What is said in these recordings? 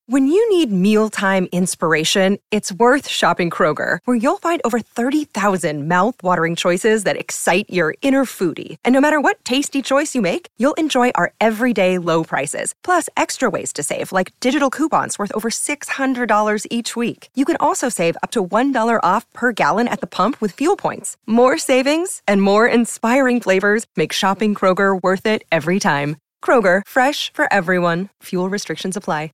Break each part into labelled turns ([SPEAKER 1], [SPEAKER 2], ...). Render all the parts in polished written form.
[SPEAKER 1] When you need mealtime inspiration, it's worth shopping Kroger, where you'll find over 30,000 mouth-watering choices that excite your inner foodie. And no matter what tasty choice you make, you'll enjoy our everyday low prices, plus extra ways to save, like digital coupons worth over $600 each week. You can also save up to $1 off per gallon at the pump with fuel points. More savings and more inspiring flavors make shopping Kroger worth it every time. Kroger, fresh for everyone. Fuel restrictions apply.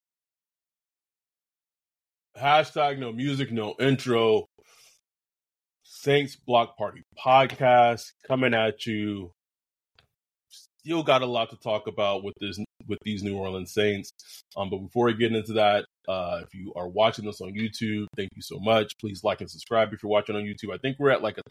[SPEAKER 2] Hashtag no music, no intro. Saints Block Party podcast coming at you. Still got a lot to talk about with these New Orleans Saints. But before we get into that, if you are watching this on YouTube, thank you so much. Please like and subscribe if you're watching on YouTube. I think we're at like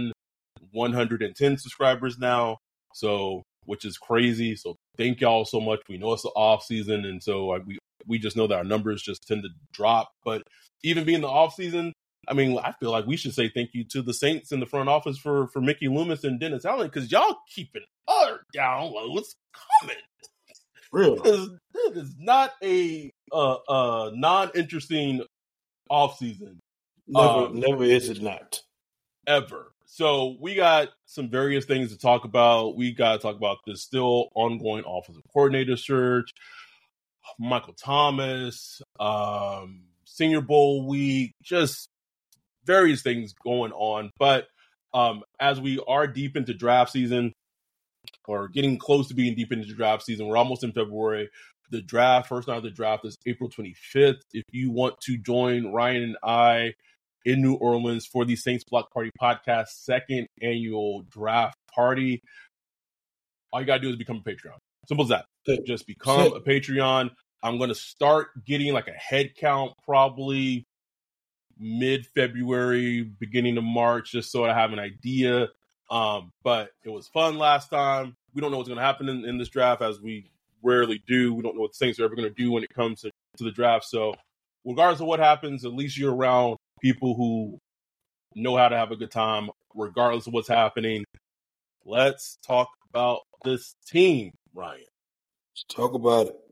[SPEAKER 2] 1,110 subscribers now, so which is crazy. So thank y'all so much. We know it's the off season, and so we just know that our numbers just tend to drop. But even being the off season, I mean, I feel like we should say thank you to the Saints in the front office for Mickey Loomis and Dennis Allen, because y'all keeping our down low. It's coming.
[SPEAKER 3] Really?
[SPEAKER 2] It is not a non-interesting off season.
[SPEAKER 3] Never is it not.
[SPEAKER 2] Ever. So we got some various things to talk about. We got to talk about this still ongoing offensive coordinator search, Michael Thomas, Senior Bowl week, just various things going on. But as we are deep into draft season, or getting close to being deep into the draft season, we're almost in February. The first night of the draft is April 25th. If you want to join Ryan and I in New Orleans for the Saints Block Party podcast second annual draft party, all you got to do is become a Patreon. Simple as that. Just become a Patreon. I'm going to start getting like a head count probably mid-February, beginning of March, just so I have an idea. But it was fun last time. We don't know what's going to happen in this draft, as we rarely do. We don't know what the Saints are ever going to do when it comes to the draft. So regardless of what happens, at least you're around people who know how to have a good time, regardless of what's happening. Let's talk about this team, Ryan.
[SPEAKER 3] Let's talk about it.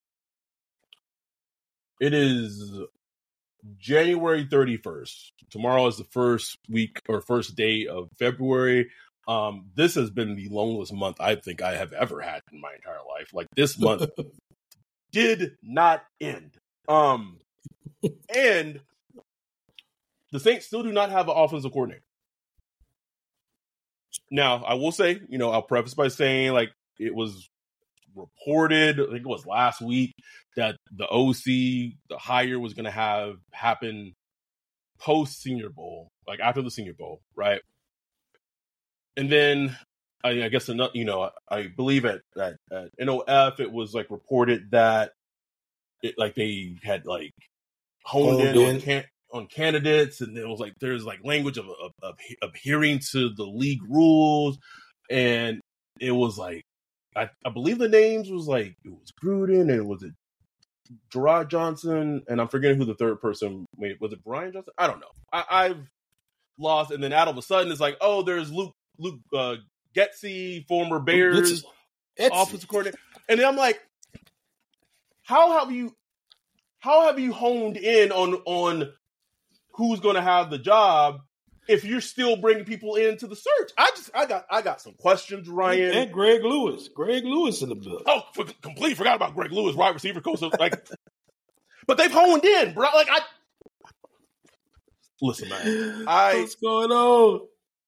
[SPEAKER 2] It is January 31st. Tomorrow is the first week or first day of February. This has been the longest month I think I have ever had in my entire life. Like, this month did not end. And the Saints still do not have an offensive coordinator. Now, I will say, I'll preface by saying, like, it was reported, I think it was last week, that the OC, the hire was going to happen post Senior Bowl, like after the Senior Bowl, right? And then I guess, I believe at NOF, it was like reported that they had like honed in on candidates, and it was like there's like language of adhering to the league rules, and it was like I believe the names was like it was Gruden and was it Gerard Johnson, and I'm forgetting who the third person made. Was it Brian Johnson? I don't know. I've lost, and then out of a sudden it's like, oh, there's Luke Getsy, former Bears offensive coordinator, and then I'm like, how have you honed in on who's going to have the job if you're still bringing people into the search? I got some questions, Ryan.
[SPEAKER 3] And Greg Lewis in the building.
[SPEAKER 2] Oh, completely forgot about Greg Lewis, wide receiver coach. Like, but they've honed in, bro. Like, listen, man.
[SPEAKER 3] What's going on?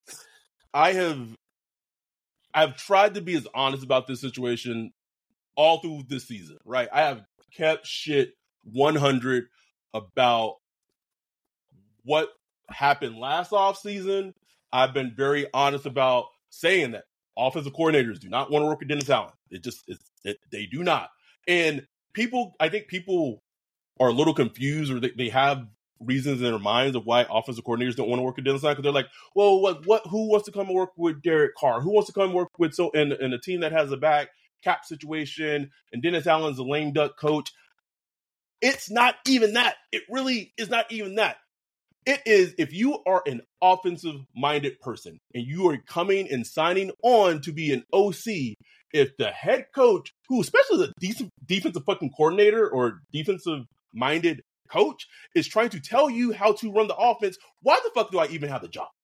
[SPEAKER 2] I've tried to be as honest about this situation all through this season, right? I have kept shit 100 about what happened last offseason. I've been very honest about saying that offensive coordinators do not want to work with Dennis Allen. They do not. And I think people are a little confused, or they have reasons in their minds of why offensive coordinators don't want to work with Dennis Allen, because they're like, well, who wants to come and work with Derek Carr? Who wants to come and work with in a team that has a back cap situation, and Dennis Allen's a lame duck coach? It's not even that. It really is not even that. It is, if you are an offensive-minded person and you are coming and signing on to be an OC, if the head coach, who especially the defensive fucking coordinator or defensive-minded coach, is trying to tell you how to run the offense, why the fuck do I even have the job?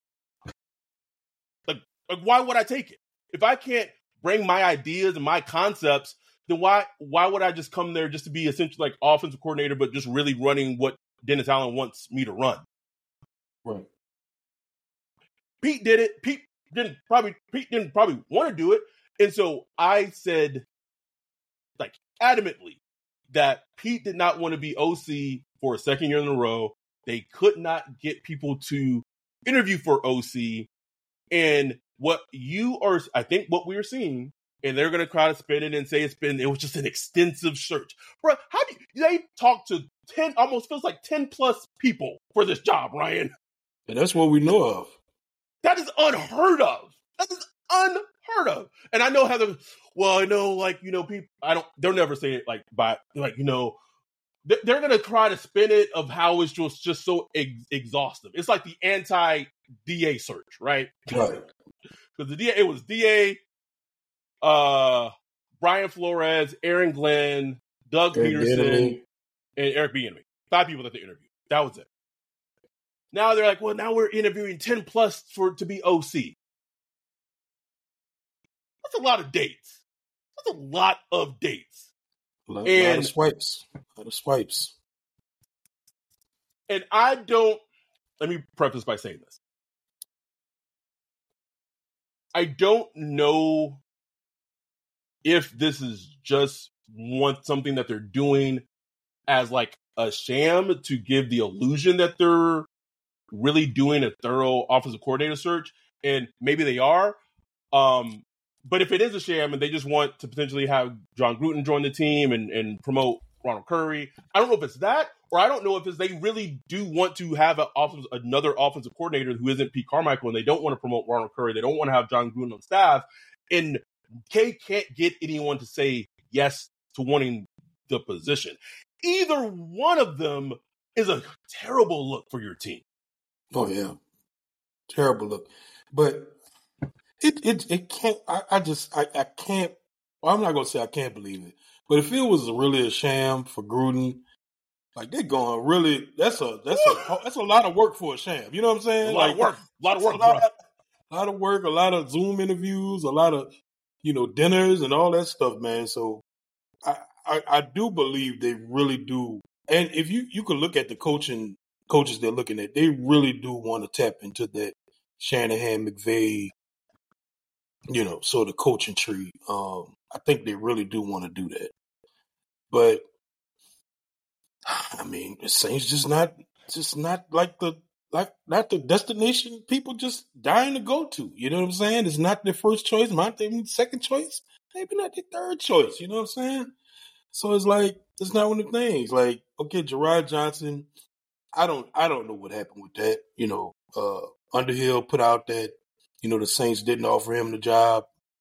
[SPEAKER 2] Like why would I take it? If I can't bring my ideas and my concepts, then why would I just come there just to be essentially like offensive coordinator, but just really running what Dennis Allen wants me to run?
[SPEAKER 3] Right.
[SPEAKER 2] Pete did it. Pete didn't probably want to do it. And so I said, like, adamantly that Pete did not want to be OC for a second year in a row. They could not get people to interview for OC. And what we are seeing, and they're going to try to spin it and say it was just an extensive search. Bro, they talked to 10, almost feels like 10 plus people for this job, Ryan.
[SPEAKER 3] And that's what we know of.
[SPEAKER 2] That is unheard of. And I know Heather, well, I know, like, you know, people, they'll never say it like, you know, they're going to try to spin it of how it's just so exhaustive. It's like the anti-DA search, right?
[SPEAKER 3] Right.
[SPEAKER 2] Because it was DA, Brian Flores, Aaron Glenn, Doug Peterson, and Eric Bieniemy. 5 people that they interviewed. That was it. Now they're like, well, now we're interviewing 10 plus to be OC. That's a lot of dates. That's a lot of dates.
[SPEAKER 3] A lot of swipes.
[SPEAKER 2] And let me preface by saying this. I don't know if this is just something that they're doing as like a sham to give the illusion that they're really doing a thorough offensive coordinator search, and maybe they are. But if it is a sham and they just want to potentially have John Gruden join the team and promote Ronald Curry, I don't know if it's that, or I don't know if it's they really do want to have another offensive coordinator who isn't Pete Carmichael, and they don't want to promote Ronald Curry. They don't want to have John Gruden on staff. And Kay can't get anyone to say yes to wanting the position. Either one of them is a terrible look for your team.
[SPEAKER 3] Oh, yeah. Terrible look. But it can't, I can't, well, I'm not going to say I can't believe it. But if it was really a sham for Gruden, like they're going really, that's a lot of work for a sham. You know what I'm saying?
[SPEAKER 2] A lot of work,
[SPEAKER 3] a lot of Zoom interviews, a lot of, you know, dinners and all that stuff, man. So I do believe they really do. And if you can look at the coaches they're looking at, they really do want to tap into that Shanahan, McVay, you know, sort of coaching tree. I think they really do want to do that. But I mean, the Saints just not like not the destination people just dying to go to. You know what I'm saying? It's not their first choice, not their second choice, maybe not their third choice. You know what I'm saying? So it's like it's not one of the things. Like, okay, Gerard Johnson, I don't know what happened with that. You know, Underhill put out that, you know, the Saints didn't offer him the job.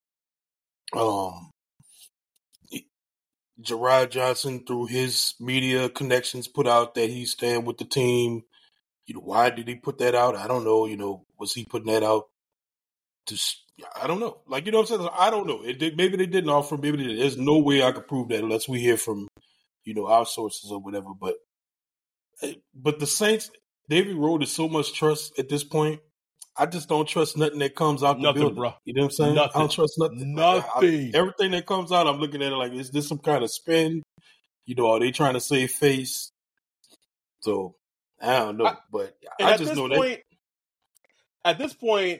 [SPEAKER 3] Gerard Johnson, through his media connections, put out that he's staying with the team. You know, why did he put that out? I don't know. You know, was he putting that out? I don't know. Like, you know what I'm saying? I don't know. Maybe they didn't offer. Maybe they did. There's no way I could prove that unless we hear from, you know, our sources or whatever. But the Saints, they've eroded so much trust at this point. I just don't trust nothing that comes out the building. Bro. You know what I'm saying?
[SPEAKER 2] Nothing.
[SPEAKER 3] I don't trust nothing.
[SPEAKER 2] Nothing.
[SPEAKER 3] Everything that comes out, I'm looking at it like, is this some kind of spin? You know, are they trying to save face? So, I don't know. But I just know that.
[SPEAKER 2] At this point,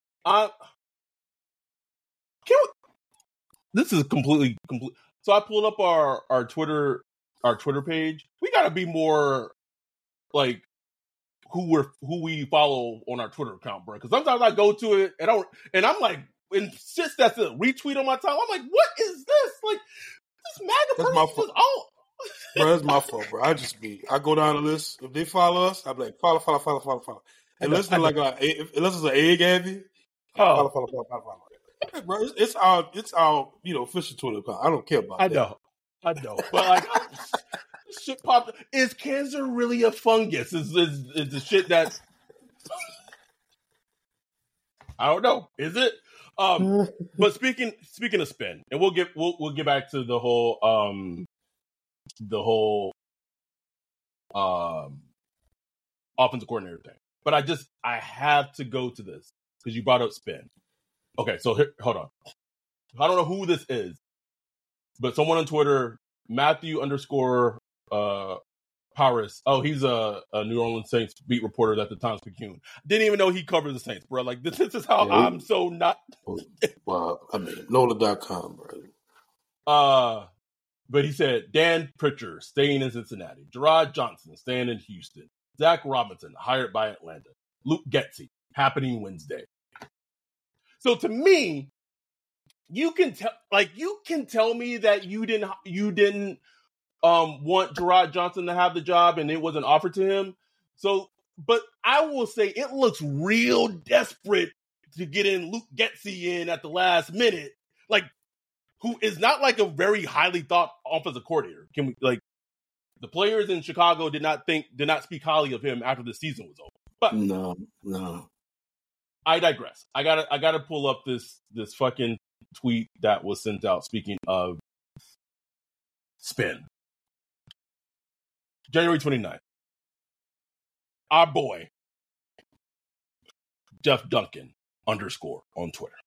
[SPEAKER 2] this is complete. So I pulled up our Twitter page. We got to be more like who we follow on our Twitter account, bro. Because sometimes I go to it and I'm like, and shit that's a retweet on my time. I'm like, what is this? Like, this MAGA person is all.
[SPEAKER 3] Bro, that's my fault, bro. I go down the list. If they follow us, I'm like, follow. Unless they're like, unless it's an egg Abby. Follow. Bro, it's our, you know, official Twitter account. I don't care about that.
[SPEAKER 2] I know. But like, shit popped. Is cancer really a fungus? Is the shit that I don't know. Is it? But speaking of spin, and we'll get back to the whole offensive coordinator thing. But I have to go to this because you brought up spin. Okay, so hold on. I don't know who this is, but someone on Twitter, Matthew _ Paris. Oh, he's a New Orleans Saints beat reporter at the Times-Picayune. Didn't even know he covered the Saints, bro. Like this is how I'm so not.
[SPEAKER 3] Well, I mean, NOLA.com, bro.
[SPEAKER 2] But he said Dan Pritchard staying in Cincinnati, Gerard Johnson staying in Houston, Zach Robinson hired by Atlanta, Luke Getsy happening Wednesday. So to me, you can tell me that you didn't want Gerard Johnson to have the job and it wasn't offered to him. So, but I will say it looks real desperate to get in Luke Getsy in at the last minute, like who is not like a very highly thought offensive coordinator. Can we like the players in Chicago did not speak highly of him after the season was over. But
[SPEAKER 3] no.
[SPEAKER 2] I digress. I gotta pull up this fucking tweet that was sent out. Speaking of spin, January 29th, our boy Jeff Duncan _ on Twitter.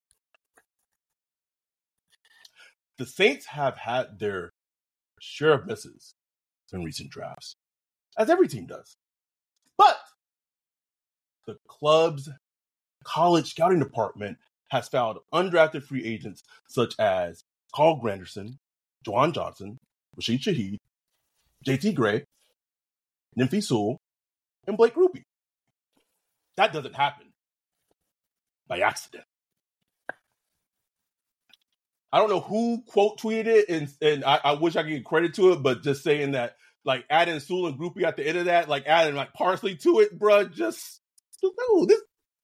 [SPEAKER 2] The Saints have had their share of misses in recent drafts, as every team does. But the club's college scouting department has found undrafted free agents such as Carl Granderson, Juwan Johnson, Rashid Shaheed, JT Gray, Nymphy Sewell, and Blake Ruby. That doesn't happen by accident. I don't know who quote tweeted it, and I wish I could get credit to it, but just saying that, like, adding Sewell and Groupie at the end of that, like, adding, like, parsley to it, bruh, just no, this.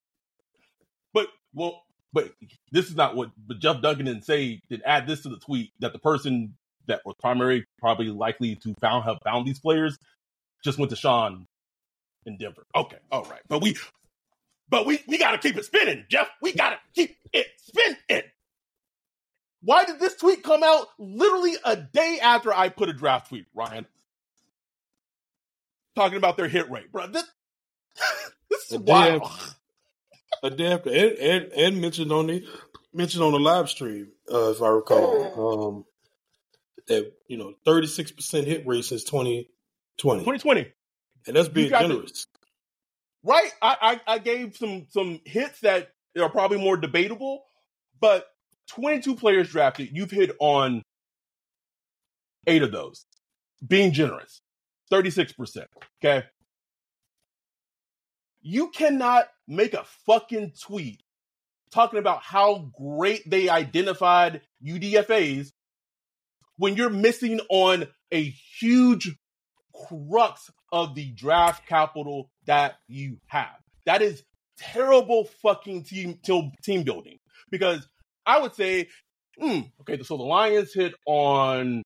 [SPEAKER 2] But this is not what, but Jeff Duncan didn't add this to the tweet, that the person that was probably likely to have found these players just went to Sean in Denver. Okay, all right. But we got to keep it spinning, Jeff. We got to keep it spinning. Why did this tweet come out literally a day after I put a draft tweet, Ryan? Talking about their hit rate, bro. This is wild.
[SPEAKER 3] A day after Ed mentioned on the live stream, if I recall, that 36% hit rate since 2020. And that's being generous.
[SPEAKER 2] Right? I gave some hits that are probably more debatable, but 22 players drafted, you've hit on 8 of those. Being generous. 36%. Okay? You cannot make a fucking tweet talking about how great they identified UDFAs when you're missing on a huge crux of the draft capital that you have. That is terrible fucking team building. Because I would say, okay, so the Lions hit on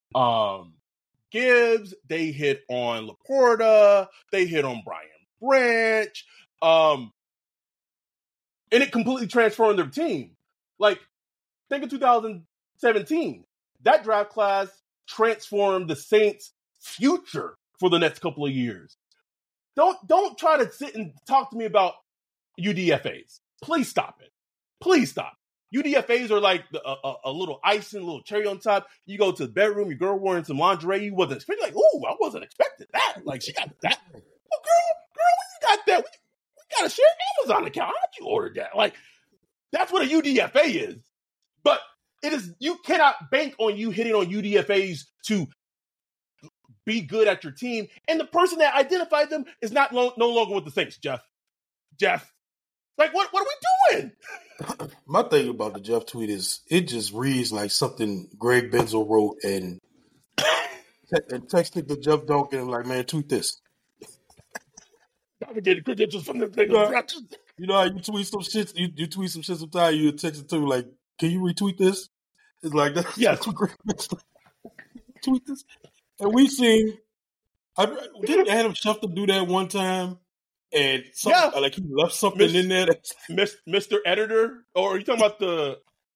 [SPEAKER 2] Gibbs, they hit on Laporta, they hit on Brian Branch, and it completely transformed their team. Like, think of 2017. That draft class transformed the Saints' future for the next couple of years. Don't try to sit and talk to me about UDFAs. Please stop it. Please stop. UDFAs are like a little icing, a little cherry on top. You go to the bedroom, your girl wearing some lingerie, you wasn't expecting, like, ooh, I wasn't expecting that. Like, she got that. Oh, girl, when you got that, we got to share Amazon account. How'd you order that? Like, that's what a UDFA is. But it is, you cannot bank on you hitting on UDFAs to be good at your team. And the person that identified them is no longer with the Saints, Jeff. Like, what are we doing?
[SPEAKER 3] My thing about the Jeff tweet is it just reads like something Greg Benzel wrote and texted to Jeff Duncan like, man, tweet this.
[SPEAKER 2] Gotta get credentials from the thing.
[SPEAKER 3] You know how you tweet some shit? You tweet some shit sometimes, you text it to like, can you retweet this? It's like, that's what Greg Benzel tweet this. And we've seen Didn't Adam Schefter do that one time? And like he left something in there.
[SPEAKER 2] Mr. Editor, or are you talking about the?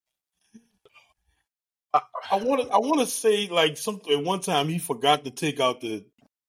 [SPEAKER 3] I want to say like something. One time he forgot to take out the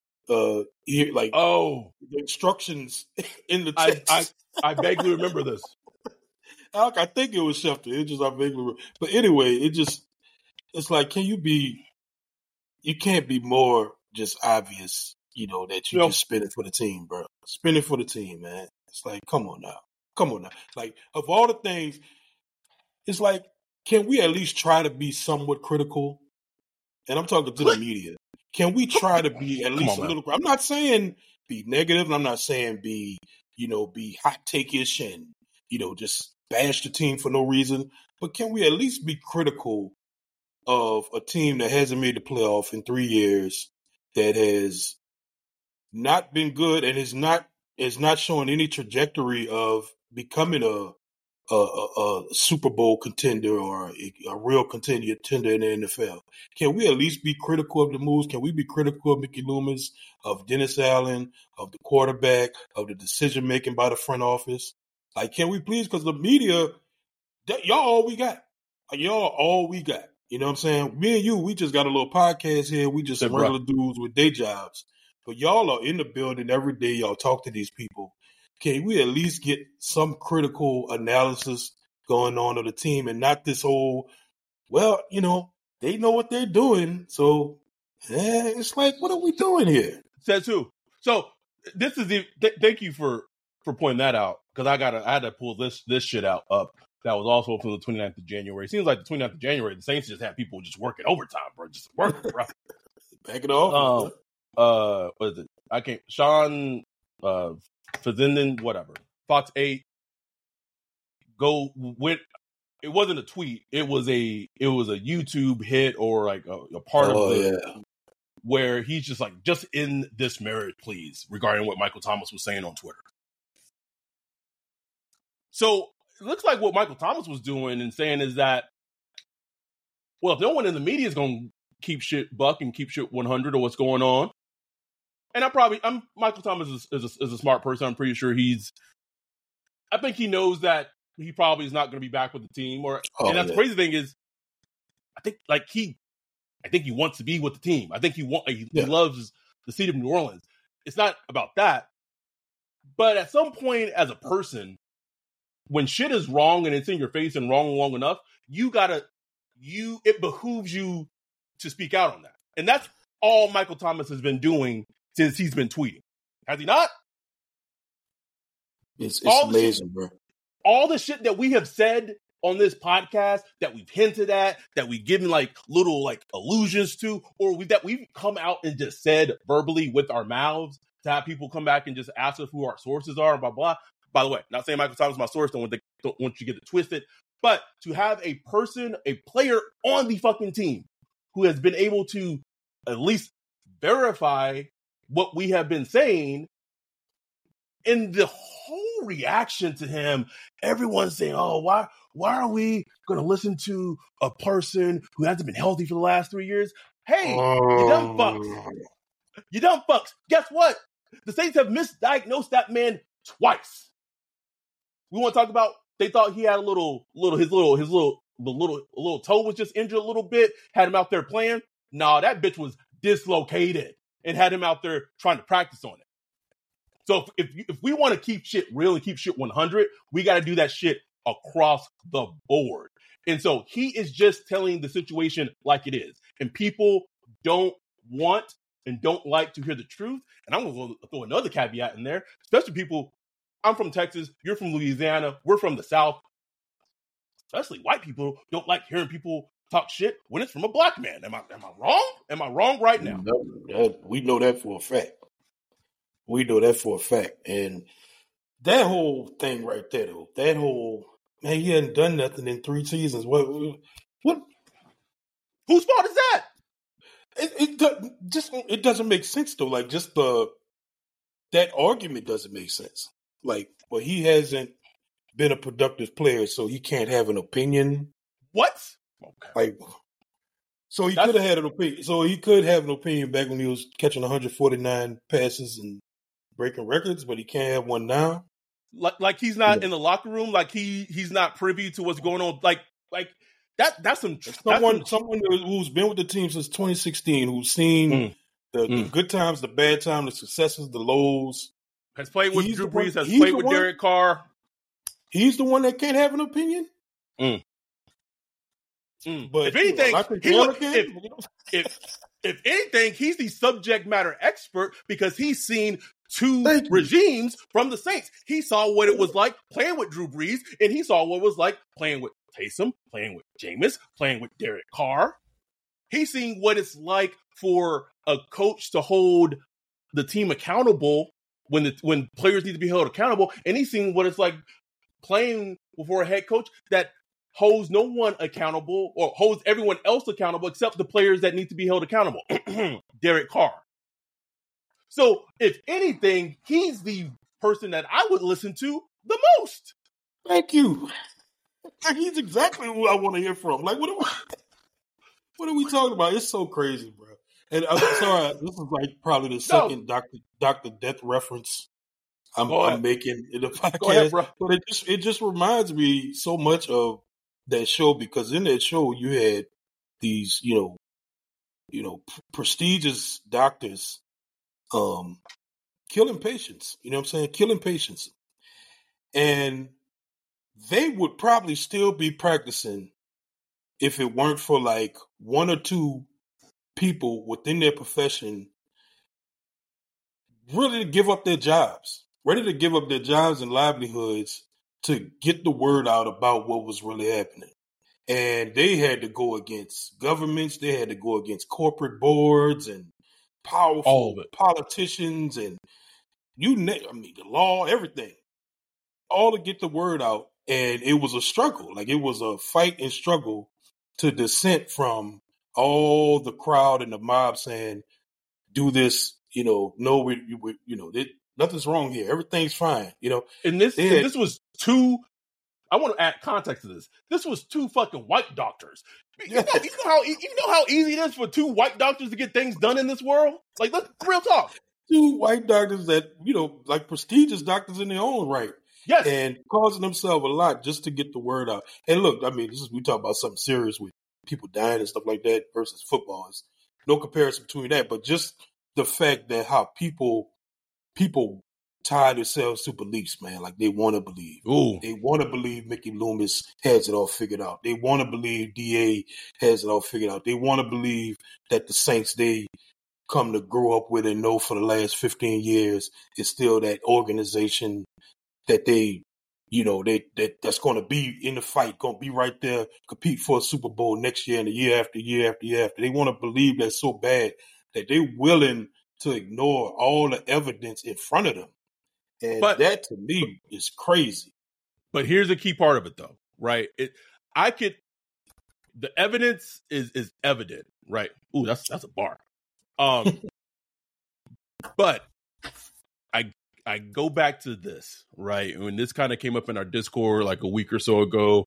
[SPEAKER 3] instructions in the text.
[SPEAKER 2] I vaguely remember this.
[SPEAKER 3] I think it was Schefter. I vaguely remember. But anyway, it's like, you can't be more just obvious, that you just spin it for the team, bro. Spin it for the team, man. It's like, come on now. Like, of all the things, it's like, can we at least try to be somewhat critical? And I'm talking to the media. Can we try to be at least a little? I'm not saying be negative, and I'm not saying be hot take-ish and, just bash the team for no reason. But can we at least be critical of a team that hasn't made the playoff in 3 years, that has not been good and is not showing any trajectory of becoming a Super Bowl contender or a real contender in the NFL? Can we at least be critical of the moves? Can we be critical of Mickey Loomis, of Dennis Allen, of the quarterback, of the decision making by the front office? Like, can we please? Because the media, y'all all we got. Y'all all we got. You know what I'm saying? Me and you, we just got a little podcast here. We just some regular dudes with day jobs. But y'all are in the building every day. Y'all talk to these people. Can we at least get some critical analysis going on of the team and not this whole, they know what they're doing. So it's like, what are we doing here?
[SPEAKER 2] Says who? So this is thank you for pointing that out, because I had to pull this shit up. That was also from the 29th of January. It seems like the 29th of January, the Saints just had people just working overtime, bro. Just working, bro.
[SPEAKER 3] Back it off.
[SPEAKER 2] What is it? I can't. Sean Fazenden, whatever. Fox 8. It wasn't a tweet. It was a YouTube hit, or like a part of where he's just like, just in this merit, please, regarding what Michael Thomas was saying on Twitter. So it looks like what Michael Thomas was doing and saying is that, well, if no one in the media is going to keep shit buck and keep shit 100 or what's going on, and Michael Thomas is a smart person. I'm pretty sure I think he knows that he probably is not going to be back with the team. And that's the crazy thing is, I think he wants to be with the team. I think he loves the city of New Orleans. It's not about that. But at some point as a person, when shit is wrong and it's in your face and wrong long enough, it behooves you to speak out on that. And that's all Michael Thomas has been doing since he's been tweeting. Has he not?
[SPEAKER 3] It's amazing, bro.
[SPEAKER 2] All the shit that we have said on this podcast, that we've hinted at, that we've given like little like allusions to, or that we've come out and just said verbally with our mouths, to have people come back and just ask us who our sources are and blah, blah. By the way, not saying Michael Thomas is my source, don't want you to get it twisted, but to have a player on the fucking team who has been able to at least verify what we have been saying, and the whole reaction to him, everyone's saying, oh, why are we going to listen to a person who hasn't been healthy for the last 3 years? Hey, you dumb fucks. You dumb fucks. Guess what? The Saints have misdiagnosed that man twice. We want to talk about, they thought he had his little toe was just injured a little bit, had him out there playing. Nah, that bitch was dislocated and had him out there trying to practice on it. So if we want to keep shit real and keep shit 100, we got to do that shit across the board. And so he is just telling the situation like it is. And people don't want and don't like to hear the truth. And I'm going to throw another caveat in there, especially people. I'm from Texas. You're from Louisiana. We're from the South. Especially white people don't like hearing people talk shit when it's from a black man. Am I wrong? Am I wrong right now?
[SPEAKER 3] No, we know that for a fact. We know that for a fact. And that whole thing right there, though, man, he hadn't done nothing in 3 seasons. What?
[SPEAKER 2] Whose fault is that?
[SPEAKER 3] It doesn't make sense, though. Like, just that argument doesn't make sense. Like, well, he hasn't been a productive player, so he can't have an opinion.
[SPEAKER 2] What?
[SPEAKER 3] Okay. So he could have had an opinion. So he could have an opinion back when he was catching 149 passes and breaking records, but he can't have one now.
[SPEAKER 2] Like he's not in the locker room. Like he's not privy to what's going on. Like that's someone
[SPEAKER 3] who's been with the team since 2016, who's seen the good times, the bad times, the successes, the lows.
[SPEAKER 2] Has played with Drew Brees. Has played with Derek Carr.
[SPEAKER 3] He's the one that can't have an opinion.
[SPEAKER 2] But if anything, if anything, he's the subject matter expert because he's seen two regimes from the Saints. He saw what it was like playing with Drew Brees, and he saw what it was like playing with Taysom, playing with Jameis, playing with Derek Carr. He's seen what it's like for a coach to hold the team accountable when players need to be held accountable, and he's seen what it's like playing for a head coach that holds no one accountable or holds everyone else accountable except the players that need to be held accountable. Derek Carr. So if anything, he's the person that I would listen to the most.
[SPEAKER 3] Thank you. He's exactly who I want to hear from. Like, what are we talking about? It's so crazy, bro. And I'm sorry, this is like probably the second Dr. Death reference I'm making in the podcast.
[SPEAKER 2] Go ahead, bro.
[SPEAKER 3] But it just reminds me so much of that show, because in that show you had these, prestigious doctors killing patients. You know what I'm saying? Killing patients. And they would probably still be practicing if it weren't for like one or two people within their profession ready to give up their jobs and livelihoods to get the word out about what was really happening. And they had to go against governments. They had to go against corporate boards and powerful politicians and the law, everything, all to get the word out. And it was a struggle. Like, it was a fight and struggle to dissent from all the crowd and the mob saying, do this, nothing's wrong here. Everything's fine,
[SPEAKER 2] And this was two. I want to add context to this. This was two fucking white doctors. You know how easy it is for two white doctors to get things done in this world? Like, let's real talk.
[SPEAKER 3] Two white doctors that, like prestigious doctors in their own right.
[SPEAKER 2] Yes.
[SPEAKER 3] And causing themselves a lot just to get the word out. And look, I mean, we talk about something serious with people dying and stuff like that versus football. There's no comparison between that, but just the fact that how people tie themselves to beliefs, man. Like, they want to believe.
[SPEAKER 2] Ooh.
[SPEAKER 3] They want to believe Mickey Loomis has it all figured out. They want to believe DA has it all figured out. They want to believe that the Saints they come to grow up with and know for the last 15 years is still that organization that that's going to be in the fight, going to be right there, compete for a Super Bowl next year and the year after year after year after. They want to believe that so bad that they're willing to ignore all the evidence in front of them. And that, to me, is crazy.
[SPEAKER 2] But here's the key part of it, though, right? The evidence is evident, right? Ooh, that's a bar. But I go back to this, right? When this kind of came up in our Discord like a week or so ago,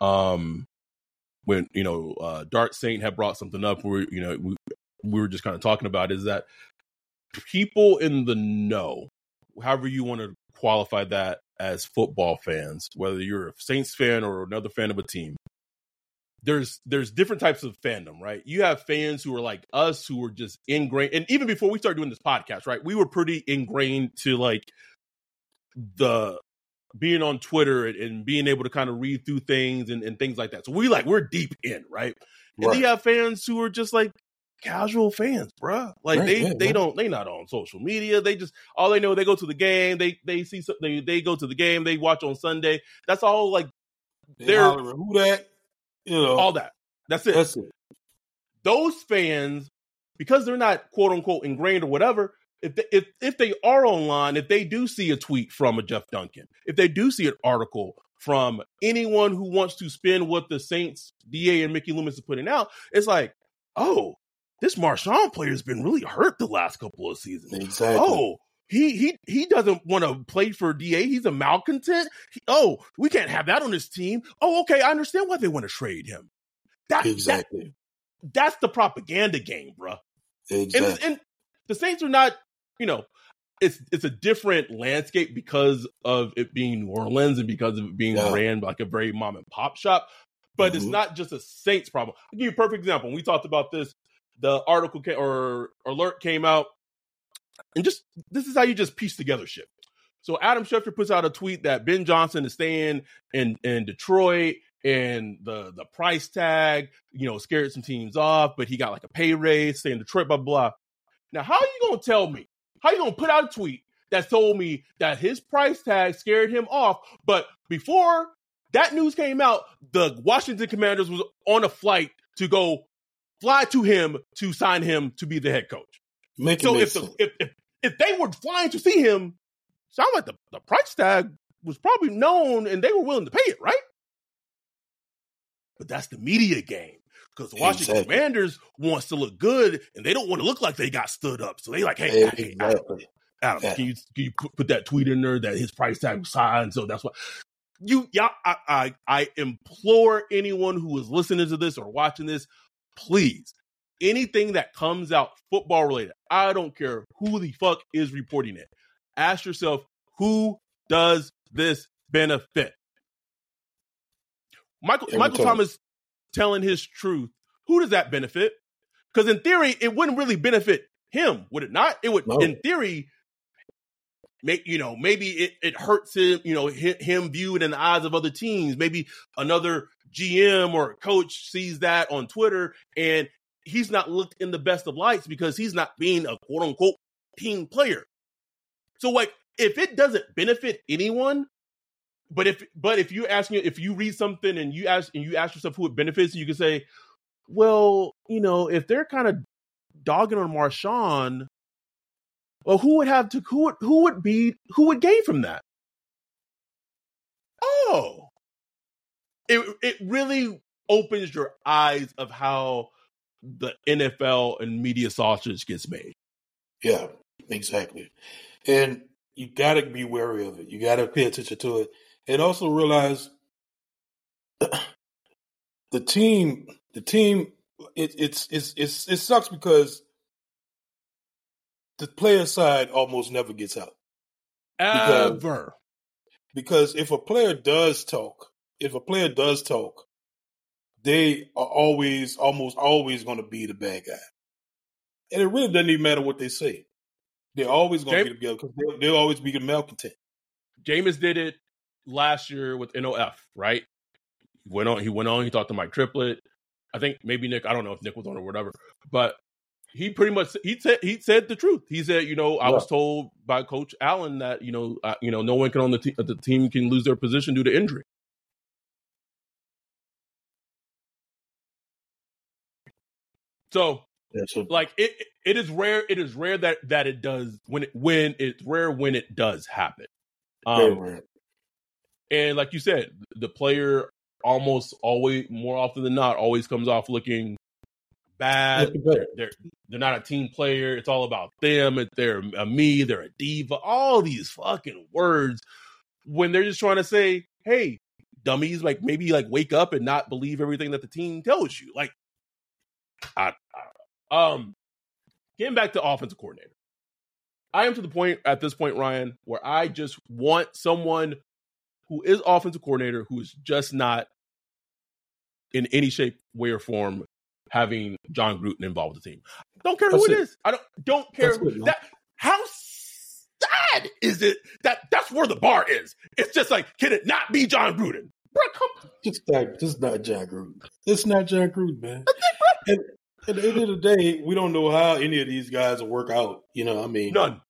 [SPEAKER 2] when Dark Saint had brought something up where we were just kind of talking about is that people in the know, however you want to qualify that as football fans, whether you're a Saints fan or another fan of a team, there's different types of fandom, right? You have fans who are like us, who are just ingrained. And even before we started doing this podcast, right, we were pretty ingrained to like the being on Twitter and being able to kind of read through things and things like that. So we're deep in, right? And then you have fans who are just like casual fans, bruh. Like they not on social media. They just, all they know, they go to the game. They see something. They go to the game. They watch on Sunday. That's all. Like
[SPEAKER 3] they're who that,
[SPEAKER 2] all that. That's it.
[SPEAKER 3] That's it.
[SPEAKER 2] Those fans, because they're not quote unquote ingrained or whatever, if they are online, if they do see a tweet from a Jeff Duncan, if they do see an article from anyone who wants to spin what the Saints DA and Mickey Loomis is putting out, it's like, oh, this Marshawn player has been really hurt the last couple of seasons.
[SPEAKER 3] Exactly.
[SPEAKER 2] Oh, he doesn't want to play for DA. He's a malcontent. We can't have that on this team. Oh, okay, I understand why they want to trade him.
[SPEAKER 3] Exactly.
[SPEAKER 2] that's the propaganda game, bro.
[SPEAKER 3] Exactly.
[SPEAKER 2] And the Saints are not, it's a different landscape because of it being New Orleans and because of it being ran like a very mom and pop shop. But it's not just a Saints problem. I'll give you a perfect example. When we talked about this, the article or alert came out, and just this is how you just piece together shit. So Adam Schefter puts out a tweet that Ben Johnson is staying in Detroit, and the price tag, scared some teams off, but he got like a pay raise, stay in Detroit, blah, blah. Now, how are you going to tell me? How are you going to put out a tweet that told me that his price tag scared him off, but before that news came out, the Washington Commanders was on a flight to go fly to him to sign him to be the head coach? If they were flying to see him, sound like the price tag was probably known and they were willing to pay it, right? But that's the media game. Because the Washington Commanders wants to look good and they don't want to look like they got stood up. So they like, hey, Adam, can you put that tweet in there that his price tag was signed? So that's what I implore anyone who is listening to this or watching this, please, anything that comes out football related, I don't care who the fuck is reporting it. Ask yourself, who does this benefit? Michael Thomas telling his truth, who does that benefit? Because in theory, it wouldn't really benefit him, would it not? It would, in theory, maybe it hurts him, him viewed in the eyes of other teams. Maybe another GM or coach sees that on Twitter and he's not looked in the best of lights because he's not being a quote unquote team player. So like, if it doesn't benefit anyone, but if you read something and you ask yourself who it benefits, you can say, well, if they're kind of dogging on Marshawn, well, who would gain from that? Oh, it really opens your eyes of how the NFL and media sausage gets made.
[SPEAKER 3] Yeah, exactly. And you got to be wary of it. You got to pay attention to it. And also realize the team, it sucks because the player side almost never gets out.
[SPEAKER 2] Ever.
[SPEAKER 3] Because if a player does talk, they are almost always going to be the bad guy. And it really doesn't even matter what they say. They're always going to be together because they'll always be the malcontent.
[SPEAKER 2] Jameis did it last year with NOF, right? He went on, he talked to Mike Triplett. I think maybe Nick, I don't know if Nick was on or whatever, but he pretty much, he said the truth. He said, I was told by Coach Allen that, no one can on the team can lose their position due to injury. So, like it is rare. It is rare that it does when it does happen.
[SPEAKER 3] Very rare.
[SPEAKER 2] And like you said, the player almost always, more often than not, always comes off looking bad. They're not a team player. It's all about them. They're a me. They're a diva. All these fucking words when they're just trying to say, "Hey, dummies, like maybe like wake up and not believe everything that the team tells you." Like, getting back to offensive coordinator, I am to the point at this point, Ryan, where I just want someone who is offensive coordinator who is just not in any shape, way, or form having John Gruden involved with the team. Don't care who it is. I don't care that. How sad is it that's where the bar is? It's just like, can it not be John Gruden? Bro, come.
[SPEAKER 3] It's not John Gruden. It's not John Gruden, man. And at the end of the day, we don't know how any of these guys will work out.
[SPEAKER 2] None.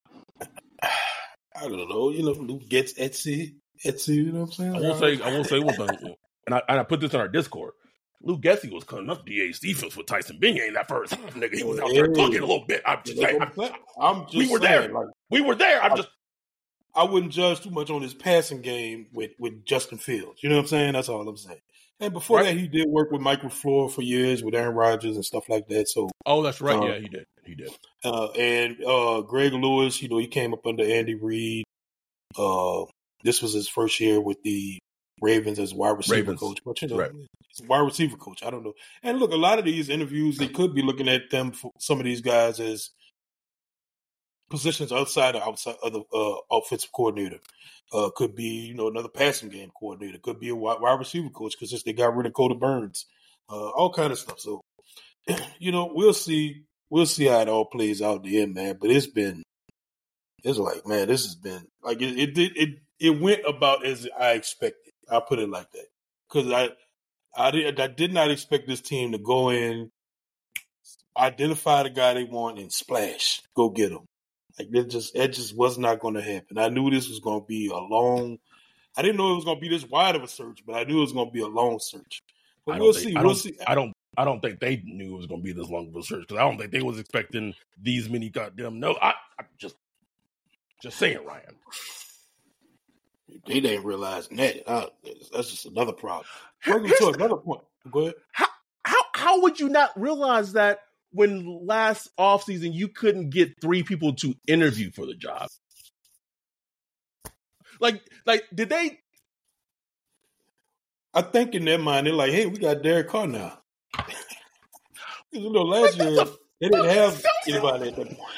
[SPEAKER 3] I don't know. Who gets Etsy? You know what I'm saying?
[SPEAKER 2] I won't say one thing. And I put this on our Discord. Lou Getsy was cutting up DA's defense with Tyson Bingay in that first half, nigga. He was out there talking a little bit. We were there. We were there.
[SPEAKER 3] I wouldn't judge too much on his passing game with Justin Fields. You know what I'm saying? That's all I'm saying. And before that, he did work with Mike LaFleur for years with Aaron Rodgers and stuff like that. So,
[SPEAKER 2] that's right. Yeah, he did.
[SPEAKER 3] And Greg Lewis, he came up under Andy Reid. This was his first year with the Ravens as wide receiver coach. But, you know,
[SPEAKER 2] right.
[SPEAKER 3] He's a wide receiver coach. I don't know. And look, a lot of these interviews, they could be looking at them, for some of these guys, as positions outside of the offensive coordinator. Could be, you know, another passing game coordinator. Could be a wide receiver coach because since they got rid of Coda Burns. All kind of stuff. So, you know, we'll see. We'll see how it all plays out in the end, man. But it's like, man, this has been like it went about as I expected. I'll put it like that because I did not expect this team to go in, identify the guy they want, and splash, go get him. Like that just was not going to happen. I knew this was going to be a long. I didn't know it was going to be this wide of a search, but I knew it was going to be a long search. But we'll see.
[SPEAKER 2] I don't think they knew it was going to be this long of a search because I don't think they was expecting these many goddamn. No, I just saying, Ryan.
[SPEAKER 3] They didn't realize that. That's just another problem. Working to another point. Go ahead.
[SPEAKER 2] How would you not realize that when last offseason you couldn't get 3 people to interview for the job? Like did they? I
[SPEAKER 3] think in their mind they're like, "Hey, we got Derek Carr now." You know, last year they didn't have anybody at that point.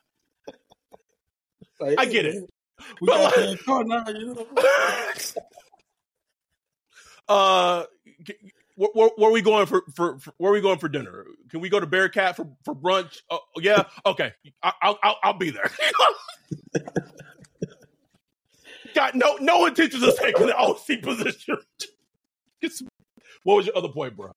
[SPEAKER 3] Like,
[SPEAKER 2] I get it.
[SPEAKER 3] We got Derek Carr now, you know.
[SPEAKER 2] Where are we going for where are we going for dinner? Can we go to Bearcat for brunch? Oh, yeah, okay. I'll be there. Got no intentions of taking the OC position. What was your other point, bro?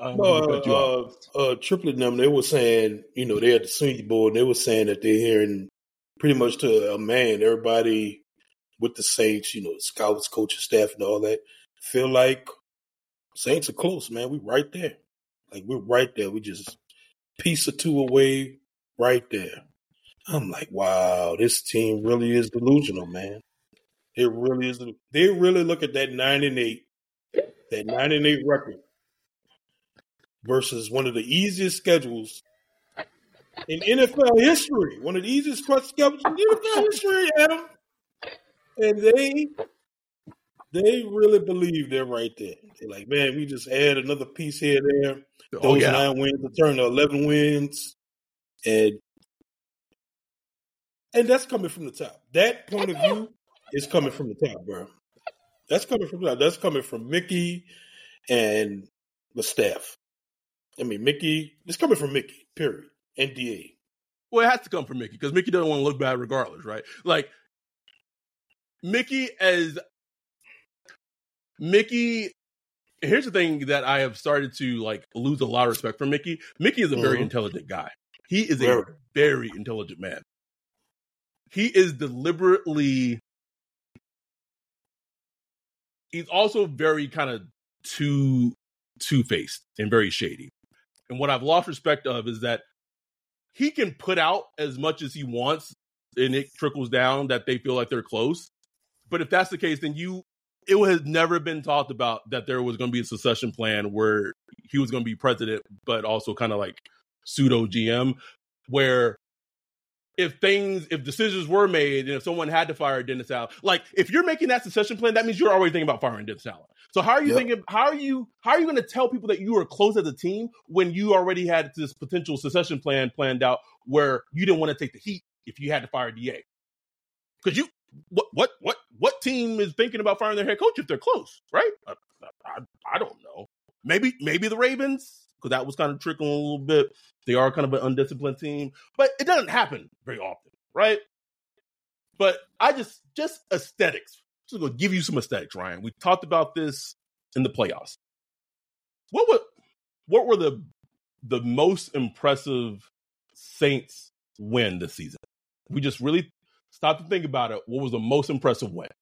[SPEAKER 3] Triplet and them, they were saying, you know, they had the Senior Bowl, and they were saying that they're hearing pretty much to a man, everybody with the Saints, you know, scouts, coaches, staff, and all that, feel like Saints are close, man. We're right there. Like, we're right there. We just piece or two away right there. I'm like, wow, this team really is delusional, man. It really is. They really look at that 9-8 record versus one of the easiest schedules in NFL history. One of the easiest schedules in NFL history, Adam. And they really believe they're right there. They're like, man, we just add another piece here and there. Those 9 wins will turn to 11 wins. And that's coming from the top. That point of view is coming from the top, bro. That's coming from the top. That's coming from Mickey and the staff. I mean, it's coming from Mickey, period. And DA.
[SPEAKER 2] Well, it has to come from Mickey because Mickey doesn't want to look bad regardless, right? Like, Mickey, here's the thing that I have started to like lose a lot of respect for Mickey. Mickey is a very intelligent guy. He is a very intelligent man. He is he's also very kind of two-faced and very shady. And what I've lost respect of is that he can put out as much as he wants and it trickles down that they feel like they're close. But if that's the case, then it has never been talked about that there was going to be a succession plan where he was going to be president, but also kind of like pseudo GM, where if decisions were made and if someone had to fire Dennis Allen, like if you're making that succession plan, that means you're already thinking about firing Dennis Allen. So how are you thinking? How are you going to tell people that you were close as a team when you already had this potential succession plan planned out where you didn't want to take the heat if you had to fire DA? Because what team is thinking about firing their head coach if they're close, right? I don't know. Maybe the Ravens, because that was kind of trickling a little bit. They are kind of an undisciplined team, but it doesn't happen very often, right? But I just aesthetics. Just going to give you some aesthetics, Ryan. We talked about this in the playoffs. What were the most impressive Saints win this season? We just really stopped to think about it. What was the most impressive win?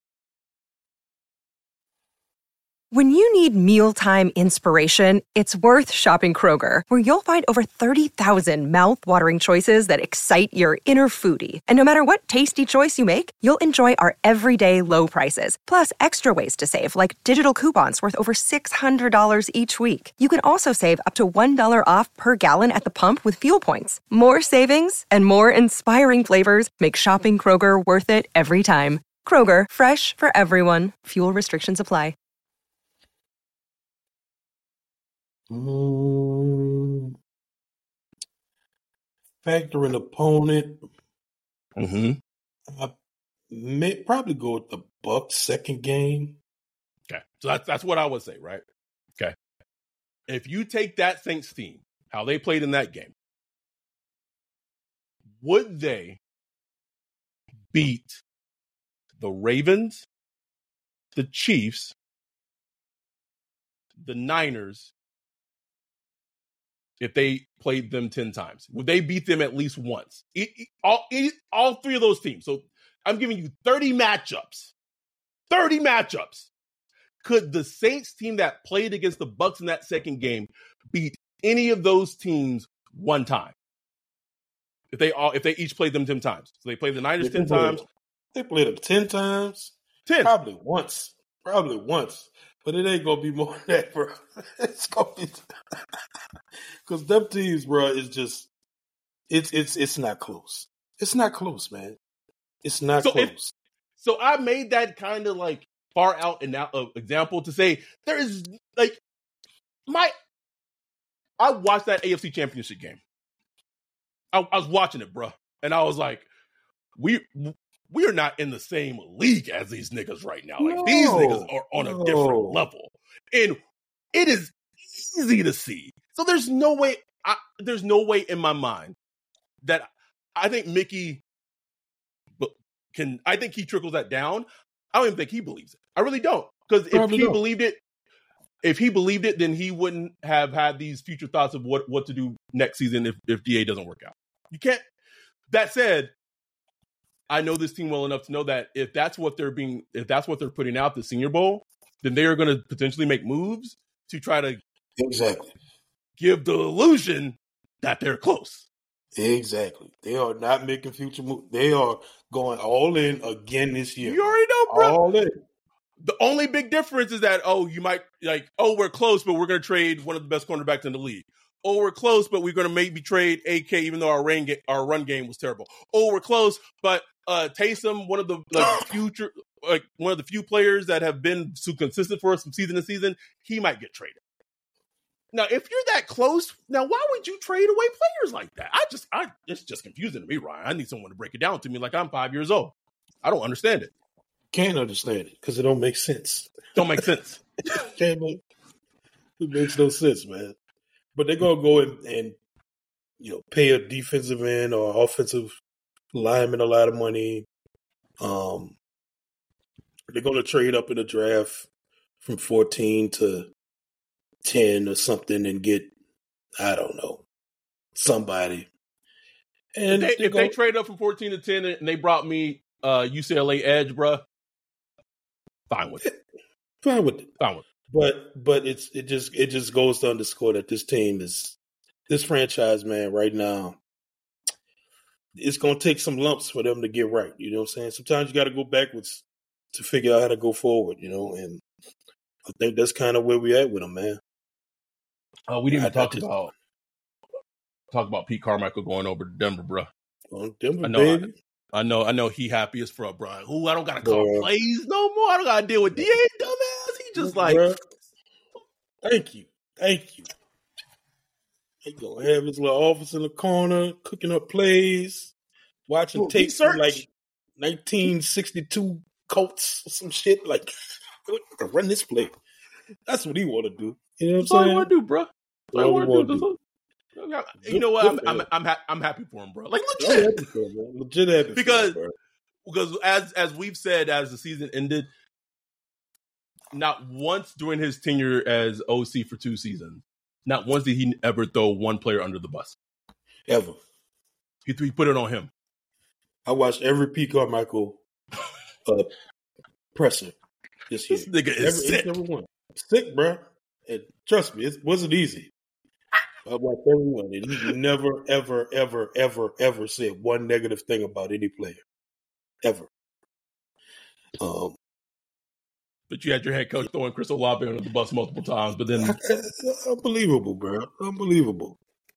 [SPEAKER 1] When you need mealtime inspiration, it's worth shopping Kroger, where you'll find over 30,000 mouth-watering choices that excite your inner foodie. And no matter what tasty choice you make, you'll enjoy our everyday low prices, plus extra ways to save, like digital coupons worth over $600 each week. You can also save up to $1 off per gallon at the pump with fuel points. More savings and more inspiring flavors make shopping Kroger worth it every time. Kroger, fresh for everyone. Fuel restrictions apply.
[SPEAKER 3] Factor an opponent.
[SPEAKER 2] Mm-hmm.
[SPEAKER 3] I may probably go with the Bucks second game.
[SPEAKER 2] Okay. So that's what I would say, right? Okay. If you take that Saints team, how they played in that game, would they beat the Ravens, the Chiefs, the Niners, if they played them 10 times? Would they beat them at least once? All three of those teams. So I'm giving you 30 matchups. 30 matchups. Could the Saints team that played against the Bucks in that second game beat any of those teams one time? If they each played them 10 times. So they played the Niners 10 times.
[SPEAKER 3] They played them 10 times.
[SPEAKER 2] 10.
[SPEAKER 3] Probably once. But it ain't gonna be more than that, bro. It's gonna be because them teams, bro, is just it's not close. It's not close, man. It's not close.
[SPEAKER 2] So I made that kind of like far out example to say there is like I watched that AFC Championship game. I was watching it, bro, and I was like, we are not in the same league as these niggas right now. Like these niggas are on a different level, and it is easy to see. So there's no way in my mind that I think Mickey can. I think he trickles that down. I don't even think he believes it. I really don't, because if he believed it, then he wouldn't have had these future thoughts of what to do next season if DA doesn't work out. You can't. That said, I know this team well enough to know that if that's what they're putting out, the Senior Bowl, then they are going to potentially make moves to try to give the illusion that they're close.
[SPEAKER 3] Exactly. They are not making future moves. They are going all in again this year.
[SPEAKER 2] You already know, bro.
[SPEAKER 3] All in.
[SPEAKER 2] The only big difference is that, you might we're close, but we're going to trade one of the best cornerbacks in the league. We're close, but we're going to maybe trade AK, even though our run game was terrible. We're close, but Taysom, one of the few players that have been so consistent for us from season to season, he might get traded. Now, if you're that close, now why would you trade away players like that? It's just confusing to me, Ryan. I need someone to break it down to me like I'm 5 years old. I don't understand it.
[SPEAKER 3] Can't understand it because it don't make sense.
[SPEAKER 2] Don't make sense.
[SPEAKER 3] It makes no sense, man. But they're gonna go and pay a defensive end or offensive lineman a lot of money. They're gonna trade up in the draft from 14 to 10 or something and get, I don't know, somebody. And
[SPEAKER 2] if they trade up from 14 to 10 and they brought me UCLA edge, bruh, fine with it.
[SPEAKER 3] Fine with it. But it just goes to underscore that this franchise, man, right now, it's gonna take some lumps for them to get right. You know what I'm saying? Sometimes you got to go backwards to figure out how to go forward. And I think that's kind of where we at with them, man.
[SPEAKER 2] We didn't talk about Pete Carmichael going over to Denver, bro.
[SPEAKER 3] Denver, baby.
[SPEAKER 2] I know he happy as fuck, bro. I don't gotta call plays no more. I don't gotta deal with DA dumbass. He just like,
[SPEAKER 3] bro. Thank you. He gonna have his little office in the corner, cooking up plays, watching tape from like 1962 Colts or some shit. Like, run this play. That's what he want to do. You know what I'm saying?
[SPEAKER 2] That's all I want to do, bro. That's all I want to do. You know what? I'm happy for him, bro. Like
[SPEAKER 3] legit happy
[SPEAKER 2] because
[SPEAKER 3] for him,
[SPEAKER 2] because as we've said, as the season ended, not once during his tenure as OC for 2 seasons, not once did he ever throw one player under the bus.
[SPEAKER 3] Ever.
[SPEAKER 2] He put it on him.
[SPEAKER 3] I watched every Pete Carmichael presser this year.
[SPEAKER 2] This nigga is sick.
[SPEAKER 3] Everyone. Sick, bro. And trust me, it wasn't easy. I watched everyone, and he never, ever, ever, ever, ever said one negative thing about any player. Ever.
[SPEAKER 2] But you had your head coach throwing Chris Olave under the bus multiple times, but then
[SPEAKER 3] unbelievable, bro. Unbelievable.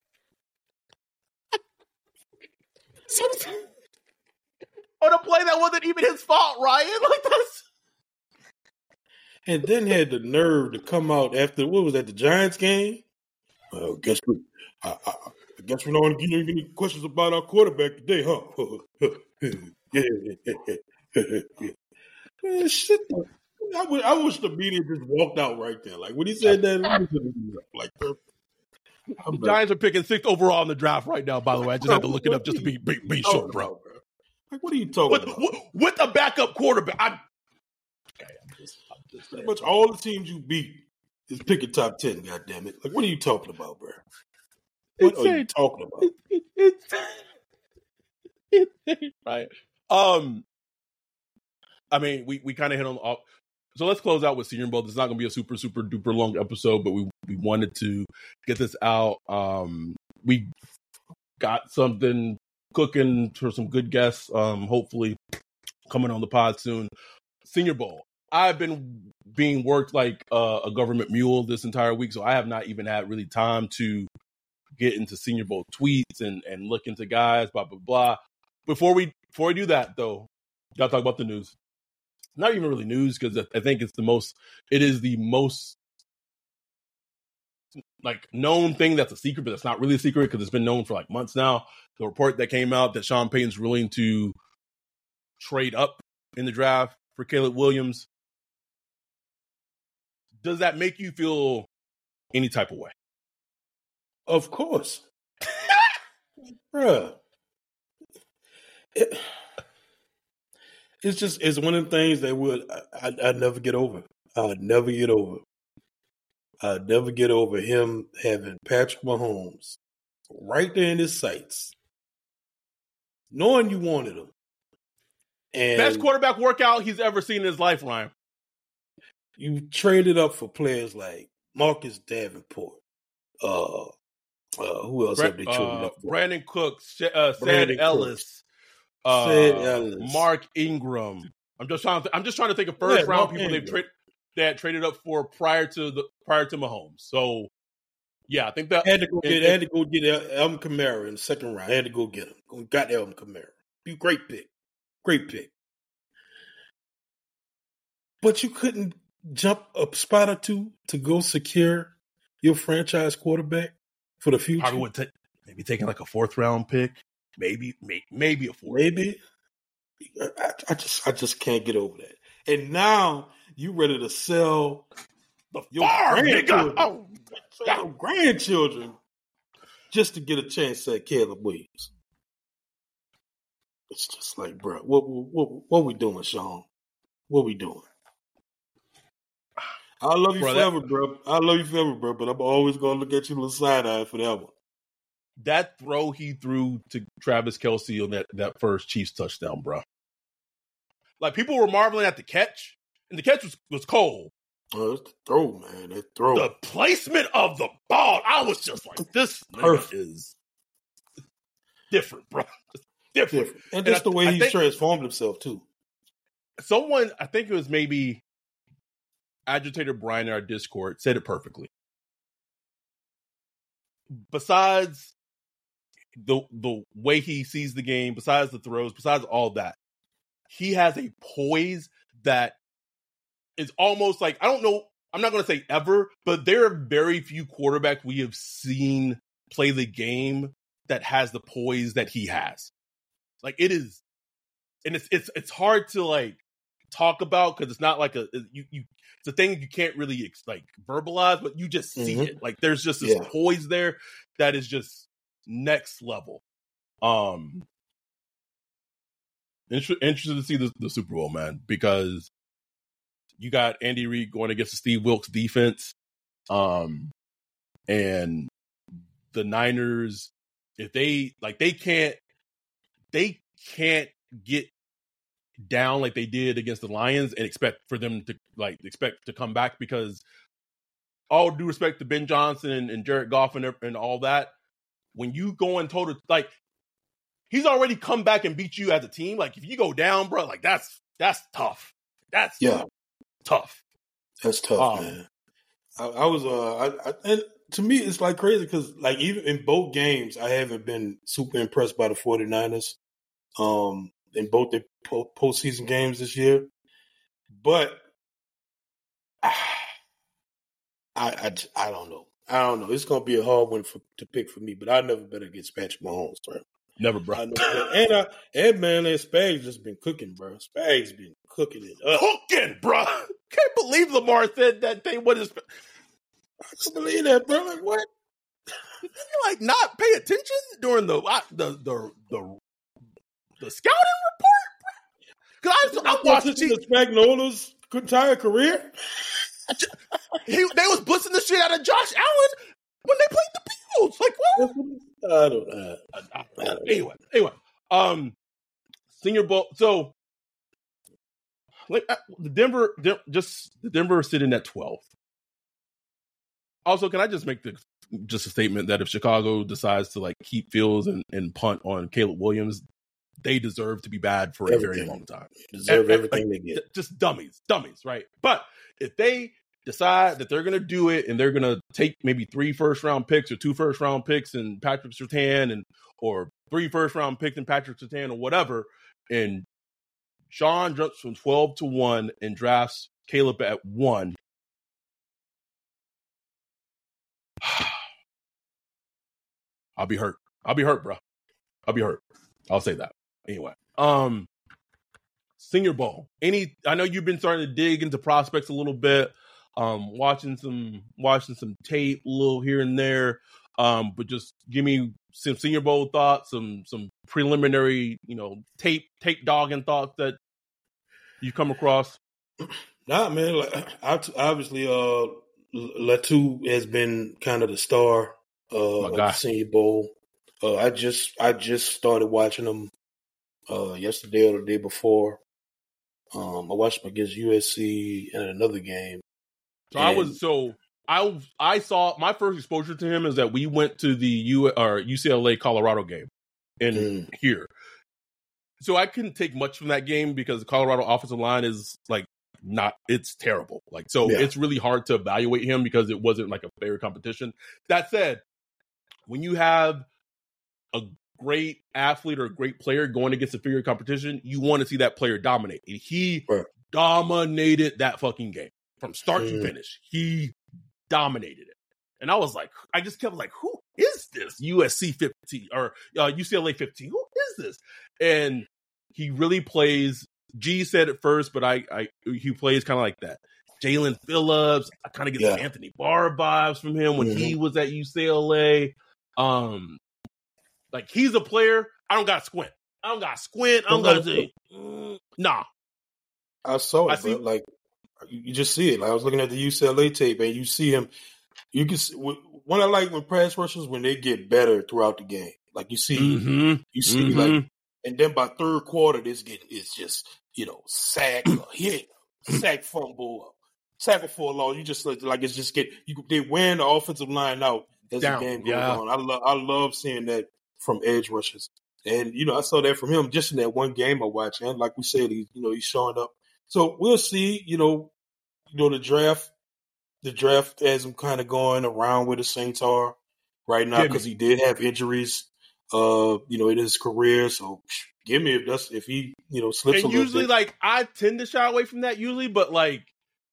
[SPEAKER 2] On a play that wasn't even his fault, Ryan. Like that's.
[SPEAKER 3] And then had the nerve to come out after, what was that, the Giants game? Guess we. I guess we don't want to get any questions about our quarterback today, huh? Man, shit. I wish the media just walked out right there. Like when he said that, like
[SPEAKER 2] the Giants are picking 6th overall in the draft right now. By the way, I just had to look it up just to be sure, bro.
[SPEAKER 3] Like what are you talking about?
[SPEAKER 2] With a backup quarterback, I'm just
[SPEAKER 3] pretty much all the teams you beat is picking top 10. God damn it! Like what are you talking about, bro? What are you talking about?
[SPEAKER 2] It's right. I mean, we kind of hit on all. So let's close out with Senior Bowl. It's not going to be a super, super duper long episode, but we wanted to get this out. We got something cooking for some good guests, hopefully coming on the pod soon. Senior Bowl. I've been being worked like a government mule this entire week, so I have not even had really time to get into Senior Bowl tweets and look into guys, blah, blah, blah. Before we do that, though, gotta talk about the news. Not even really news because I think it is the most like known thing that's a secret, but it's not really a secret because it's been known for like months now. The report that came out that Sean Payton's willing to trade up in the draft for Caleb Williams. Does that make you feel any type of way?
[SPEAKER 3] Of course. Bruh. It's one of the things that I'd never get over. I'd never get over. I'd never get over him having Patrick Mahomes right there in his sights, knowing you wanted him. And
[SPEAKER 2] best quarterback workout he's ever seen in his life, Ryan.
[SPEAKER 3] You traded up for players like Marcus Davenport. Who else have they traded up for?
[SPEAKER 2] Brandon Cooks, Sad Ellis. Mark Ingram. I'm just trying to think of first round people they've traded up for prior to Mahomes. So yeah, I think that
[SPEAKER 3] had to go get Alvin Kamara in the second round. I had to go get him. Got Alvin Kamara. Great pick. But you couldn't jump a spot or two to go secure your franchise quarterback for the future.
[SPEAKER 2] Probably would maybe taking like a 4th round pick. Maybe a 4th.
[SPEAKER 3] Maybe. I just can't get over that. And now you ready to sell your grandchildren just to get a chance at Caleb Williams. It's just like, bro, what we doing, Sean? What we doing? I love you forever, bro. I love you forever, bro. But I'm always gonna look at you with a side eye for that one.
[SPEAKER 2] That throw he threw to Travis Kelce on that first Chiefs touchdown, bro. Like people were marveling at the catch, and the catch was cold.
[SPEAKER 3] Oh, it's the throw, man. That throw.
[SPEAKER 2] The placement of the ball, I was just like, this is different, bro. It's different.
[SPEAKER 3] And just the way he's transformed himself, too.
[SPEAKER 2] Someone, I think it was maybe Agitator Brian in our Discord, said it perfectly. Besides the way he sees the game, besides the throws, besides all that, he has a poise that is almost like, I don't know, I'm not going to say ever, but there are very few quarterbacks we have seen play the game that has the poise that he has. Like it is, and it's hard to like talk about because it's not like it's a thing you can't really like verbalize, but you just see it. Like there's just this poise there that is just next level. Interested to see the Super Bowl, man, because you got Andy Reid going against the Steve Wilkes defense, and the Niners, if they can't get down like they did against the Lions and expect to come back, because all due respect to Ben Johnson and Jared Goff and all that, when you go in total, like he's already come back and beat you as a team. Like if you go down, bro, like that's tough. That's tough.
[SPEAKER 3] That's tough, man. I was and to me it's like crazy because like even in both games I haven't been super impressed by the 49ers. In both the postseason games this year, but I don't know. I don't know. It's gonna be a hard one to pick for me, but I never bet against Patrick Mahomes, bro.
[SPEAKER 2] Never, bro.
[SPEAKER 3] And man, that Spags just been cooking, bro. Spags been cooking it up.
[SPEAKER 2] Cooking, bro. Can't believe Lamar said that thing. What is?
[SPEAKER 3] I can't believe that, bro. Like what?
[SPEAKER 2] Did you like not pay attention during the scouting report? Because I watched
[SPEAKER 3] Spagnola's entire career.
[SPEAKER 2] They was blitzing the shit out of Josh Allen when they played the Bills. Like what?
[SPEAKER 3] I don't know.
[SPEAKER 2] Anyway. Senior Bowl. So, like the Denver sitting at 12th. Also, can I just make a statement that if Chicago decides to like keep Fields and punt on Caleb Williams, they deserve to be bad for a very long time.
[SPEAKER 3] Deserve everything they get.
[SPEAKER 2] Just dummies, right? But if they decide that they're going to do it and they're going to take maybe 3 first-round picks or 2 first-round picks and Patrick Surtain or 3 first-round picks and Patrick Surtain or whatever, and Sean jumps from 12 to 1 and drafts Caleb at 1, I'll be hurt. Bro. I'll be hurt. I'll say that. Anyway, Senior Bowl. I know you've been starting to dig into prospects a little bit, watching some tape a little here and there. But just give me some Senior Bowl thoughts, some preliminary, tape dogging thoughts that you come across.
[SPEAKER 3] Nah, man. Like, obviously, Latu has been kind of the star of the Senior Bowl. I just started watching them yesterday or the day before. I watched them against USC and another game.
[SPEAKER 2] I saw my first exposure to him is that we went to the UCLA Colorado game in here. So I couldn't take much from that game because the Colorado offensive line is like it's terrible. It's really hard to evaluate him because it wasn't like a fair competition. That said, when you have a great athlete or a great player going against a figure competition, you want to see that player dominate. And he dominated that fucking game from start to finish. He dominated it. And I was like, I just kept like, who is this USC 15 or UCLA 15? Who is this? And he really plays. G said it first, but he plays kind of like that. Jalen Phillips. I kind of get some Anthony Barr vibes from him when he was at UCLA. Like he's a player. I don't got to squint. I don't got to say, nah.
[SPEAKER 3] I saw it, but like you just see it. Like I was looking at the UCLA tape, and you see him. You can see, what I like with pass rushers when they get better throughout the game. Like you see, like, and then by third quarter, it's just sack, hit, sack, fumble, tackle for a loss. You just like it's just they wearing the offensive line out as the game goes on. I love seeing that from edge rushers, and I saw that from him just in that one game I watched. And like we said, he's showing up. So we'll see. The draft has him kind of going around where the Saints are right now because he did have injuries, in his career. So give me if he slips. And a little
[SPEAKER 2] usually, bit. I tend to shy away from that usually, but I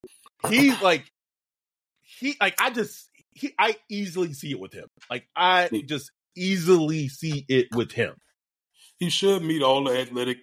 [SPEAKER 2] easily see it with him. I just easily see it with him.
[SPEAKER 3] He should meet all the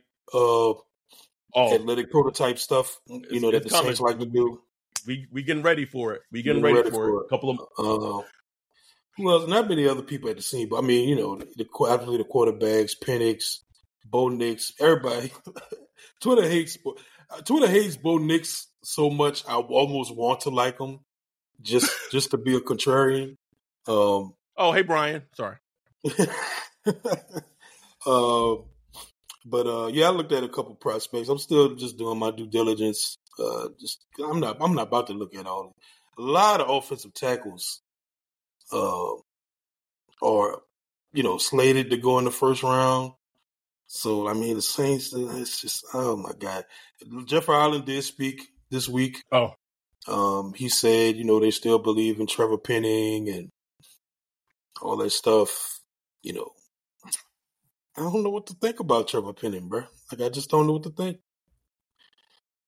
[SPEAKER 3] athletic prototype stuff. That the Saints like to do.
[SPEAKER 2] We getting ready for it. We getting ready for it. A couple of
[SPEAKER 3] well, not many other people at the scene, but I mean, obviously the quarterbacks, Penix, Bo Nix, everybody. Twitter hates Bo Nix so much. I almost want to like him, just to be a contrarian.
[SPEAKER 2] Hey Brian, sorry.
[SPEAKER 3] But I looked at a couple prospects. I'm still just doing my due diligence. I'm not about to look at all. A lot of offensive tackles, are slated to go in the first round. So I mean, the Saints. It's just oh my God. Jeff Ireland did speak this week. He said they still believe in Trevor Penning and all that stuff. I don't know what to think about Trevor Penning, bro. I just don't know what to think.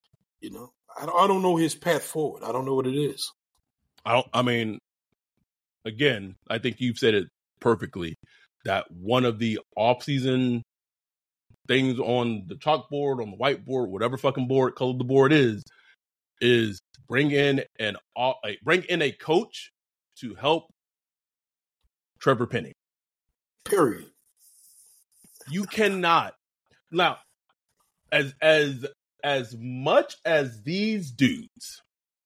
[SPEAKER 3] I don't know his path forward. I don't know what it is.
[SPEAKER 2] I mean, again, I think you've said it perfectly, that one of the off-season things on the chalkboard, on the whiteboard, whatever fucking board, color the board is bring in a coach to help Trevor Penning.
[SPEAKER 3] Period.
[SPEAKER 2] You cannot now, as much as these dudes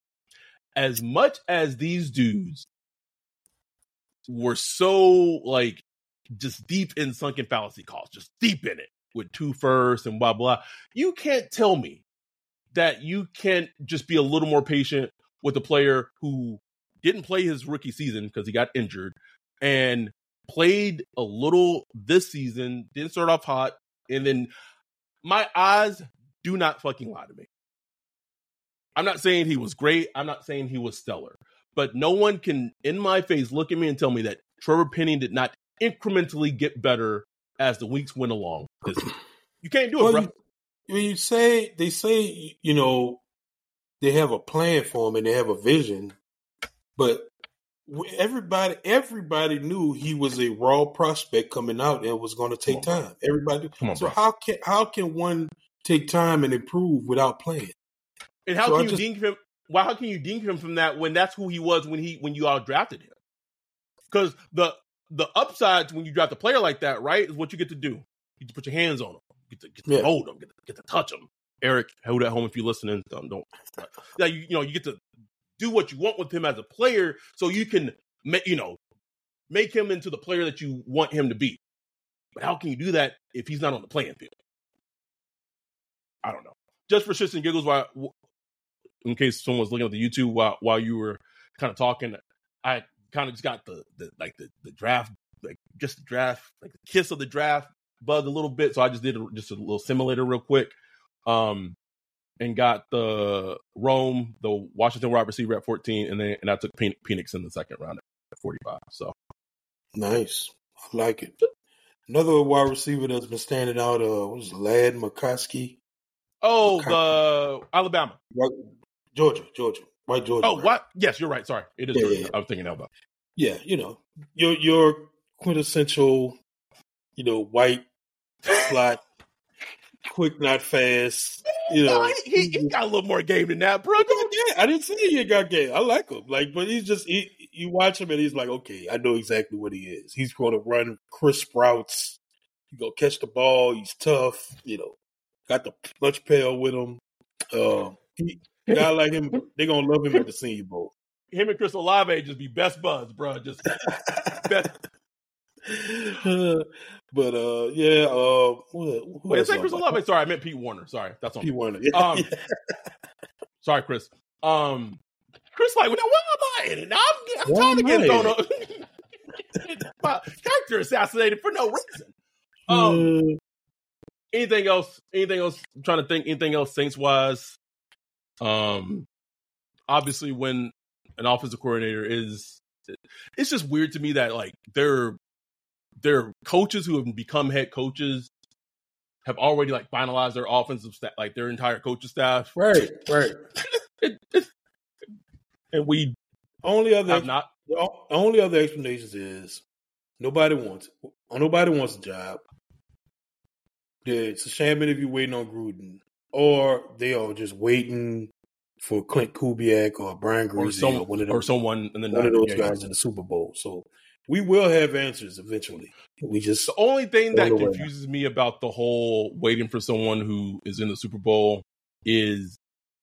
[SPEAKER 2] were so like just deep in sunken fallacy calls, just deep in it with 2 firsts and blah blah. You can't tell me that you can't just be a little more patient with a player who didn't play his rookie season because he got injured and played a little this season, didn't start off hot, and then my eyes do not fucking lie to me. I'm not saying he was great. I'm not saying he was stellar. But no one can, in my face, look at me and tell me that Trevor Penning did not incrementally get better as the weeks went along. You can't do it, bro.
[SPEAKER 3] They say, you know, they have a plan for him and they have a vision, but everybody knew he was a raw prospect coming out and it was going to take time. Everybody. So how can one take time and improve without playing?
[SPEAKER 2] And how can you ding him? Well, how can you ding him from that when that's who he was when you all drafted him? Because the upsides when you draft a player like that, right, is what you get to do. You get to put your hands on him, get to hold him, get to touch him. Eric, hold at home if you're listening. Don't. Yeah, you get to do what you want with him as a player, so you can make him into the player that you want him to be. But how can you do that if he's not on the playing field? I don't know. Just for shits and giggles, in case someone was looking at the YouTube while you were kind of talking, I kind of just got the draft, like just the draft, like the kiss of the draft bug a little bit. So I just did just a little simulator real quick, and got the Rome, the Washington wide receiver at 14, and I took Penix in the second round at 45. So
[SPEAKER 3] nice, I like it. Another wide receiver that's been standing out was Ladd McCoskey.
[SPEAKER 2] Oh, the Alabama.
[SPEAKER 3] Georgia. White Georgia.
[SPEAKER 2] Oh, what? Yes, you're right. Sorry. It is Georgia. Yeah. I was thinking about.
[SPEAKER 3] Yeah, your quintessential, white, slot, quick, not fast.
[SPEAKER 2] He got a little more game than that, bro.
[SPEAKER 3] I didn't say he got game. I like him. But he's just, you watch him and he's like, okay, I know exactly what he is. He's going to run crisp routes. He's going to catch the ball. He's tough, got the lunch pail with him. Guy like him, they're going to love him at the Senior Bowl.
[SPEAKER 2] Him and Chris Olave just be best buds, bro. Just best.
[SPEAKER 3] But
[SPEAKER 2] wait, it's like Chris Olave. Sorry, I meant Pete Warner. Sorry, that's on
[SPEAKER 3] Pete Warner. Yeah.
[SPEAKER 2] Sorry, Chris. Chris, like, where am I in it? I'm trying to get thrown up. Character assassinated for no reason. Anything else? I'm trying to think. Anything else Saints wise? Obviously, when an offensive coordinator it's just weird to me that like their coaches who have become head coaches have already like finalized their offensive staff, like their entire coaching staff.
[SPEAKER 3] Right.
[SPEAKER 2] And we
[SPEAKER 3] only other explanations is nobody wants a job. It's a sham interview waiting on Gruden, or they are just waiting for Clint Kubiak or Brian Greasy or one of those guys in the Super Bowl. So we will have answers eventually.
[SPEAKER 2] The only thing that confuses me about the whole waiting for someone who is in the Super Bowl is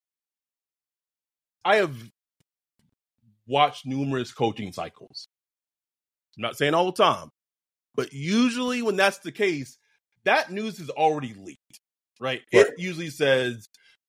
[SPEAKER 2] I have watched numerous coaching cycles. I'm not saying all the time, but usually when that's the case, that news is already leaked, right? It usually says,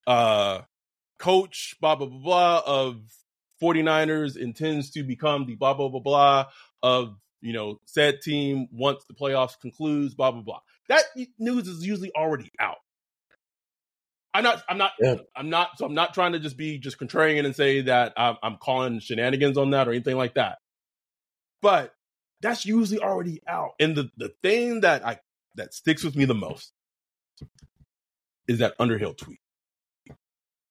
[SPEAKER 2] coach blah, blah, blah, blah of 49ers intends to become the blah, blah, blah, blah of, said team once the playoffs concludes, blah, blah, blah. That news is usually already out. I'm not trying to just be contrarian and say that I'm calling shenanigans on that or anything like that. But that's usually already out. And the thing that sticks with me the most is that Underhill tweet.